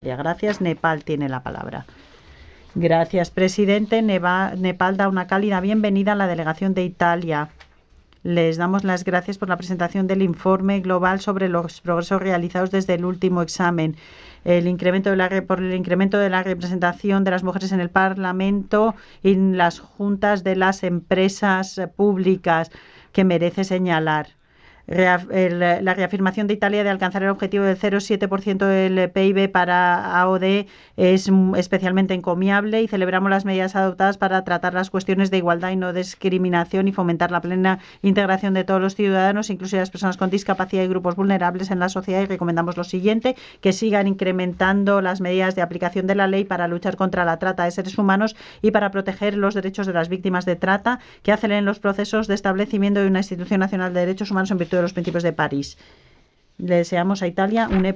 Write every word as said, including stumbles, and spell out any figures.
Gracias. Nepal tiene la palabra. Gracias, presidente. Neva, Nepal da una cálida bienvenida a la delegación de Italia. Les damos las gracias por la presentación del informe global sobre los progresos realizados desde el último examen. El incremento de la, por el incremento de la representación de las mujeres en el Parlamento y en las juntas de las empresas públicas, que merece señalar. La reafirmación de Italia de alcanzar el objetivo del cero coma siete por ciento del P I B para A O D es especialmente encomiable, y celebramos las medidas adoptadas para tratar las cuestiones de igualdad y no discriminación y fomentar la plena integración de todos los ciudadanos, incluso las personas con discapacidad y grupos vulnerables en la sociedad. Y recomendamos lo siguiente: que sigan incrementando las medidas de aplicación de la ley para luchar contra la trata de seres humanos y para proteger los derechos de las víctimas de trata, que aceleren los procesos de establecimiento de una institución nacional de derechos humanos en virtud de los principios de París. Le deseamos a Italia un